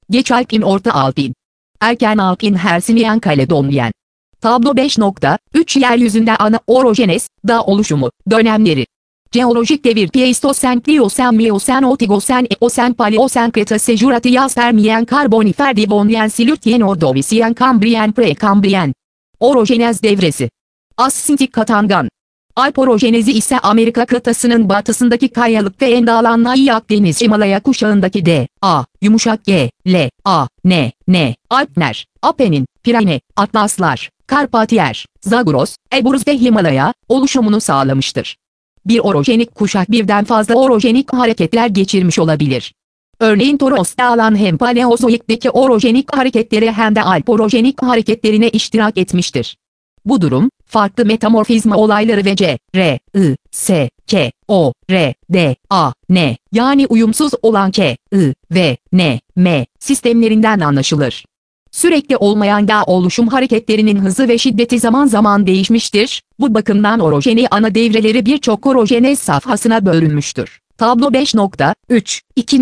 Geç Alpin, Orta Alpin, Erken Alpin, Hercynian Kaledonyen. Tablo 5.3 Yeryüzünde ana orojenez, dağ oluşumu, dönemleri. Jeolojik devir: Pleistosen, Pliosen, Miyosen, Otigosen, Eosen, Paleosen, Kretase, Jurassias, Permiyen, Karbonifer, Devonyen, Silürtyen, Ordovisiyen, Kambriyen, Prekambriyen. Orojenez devresi. Assintik Katangan. Alp orojenezi ise Amerika kıtasının batısındaki kayalık ve endağlanmayı Akdeniz Himalaya kuşağındaki yumuşak G, L, A, N, Alpler, Apennin, Pirene, Atlaslar, Karpatiyer, Zagros, Elbrus ve Himalaya oluşumunu sağlamıştır. Bir orojenik kuşak birden fazla orojenik hareketler geçirmiş olabilir. Örneğin Toros'ta alan hem Paleozoik'teki orojenik hareketlere hem de Alp orojenik hareketlerine iştirak etmiştir. Bu durum, farklı metamorfizma olayları ve C, R, I, S, K, O, R, D, A, N yani uyumsuz olan K, I, V, N, M sistemlerinden anlaşılır. Sürekli olmayan dağ oluşum hareketlerinin hızı ve şiddeti zaman zaman değişmiştir. Bu bakımdan orojeni ana devreleri birçok orojenez safhasına bölünmüştür. Tablo 5.3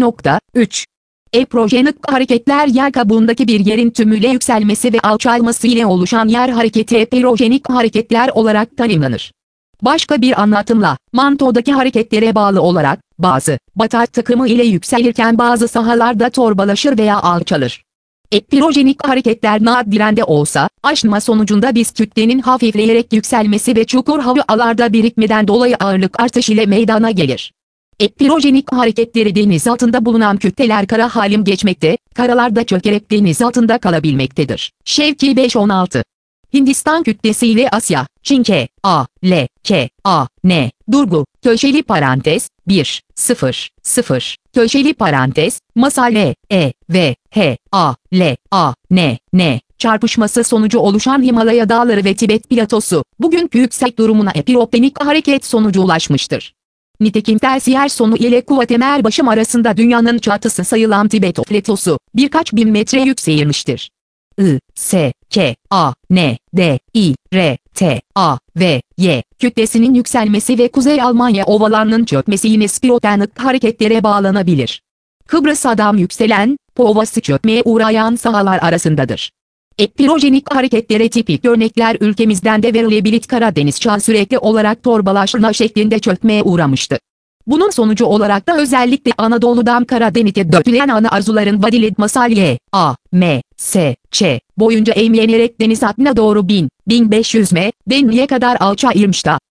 2.3 Eprojenik hareketler: yer kabuğundaki bir yerin tümüyle yükselmesi ve alçalması ile oluşan yer hareketi epirojenik hareketler olarak tanımlanır. Başka bir anlatımla, mantodaki hareketlere bağlı olarak, bazı batak takımı ile yükselirken bazı sahalarda torbalaşır veya alçalır. Epirojenik hareketler nadiren de olsa, aşınma sonucunda biz kütlenin hafifleyerek yükselmesi ve çukur havalarda birikmeden dolayı ağırlık artışı ile meydana gelir. Epirojenik hareketleri deniz altında bulunan kütleler kara halim geçmekte, karalarda çökerek deniz altında kalabilmektedir. Şevki 5.16 Hindistan kütlesi ile Asya, Çin K, A, L, K, A, N, Durgu, köşeli parantez, 1, 0, 0, köşeli parantez, masa L, E, V, H, A, L, A, N, çarpışması sonucu oluşan Himalaya dağları ve Tibet platosu, bugünkü yüksek durumuna epirojenik hareket sonucu ulaşmıştır. Nitekim tersiyer sonu ile Kuvatemer başım arasında dünyanın çatısı sayılan Tibet platosu, birkaç bin metre yükselmiştir. I, S, K, A, N, D, I, R, T, A, V, Y kütlesinin yükselmesi ve Kuzey Almanya ovalarının çökmesi yine spirotenik hareketlere bağlanabilir. Kıbrıs Adam yükselen, Po Ovası çökmeye uğrayan sahalar arasındadır. Epirojenik hareketlere tipik örnekler ülkemizden de verilebilir. Karadeniz çağı sürekli olarak torbalaşma şeklinde çökmeye uğramıştı. Bunun sonucu olarak da özellikle Anadolu'dan Karadeniz'e dökülen ana arzuların Vadili Masal Y, A, M, S, Ç boyunca eğimlenerek deniz hattına doğru 1000-1500 m denliğe kadar alçalmıştı.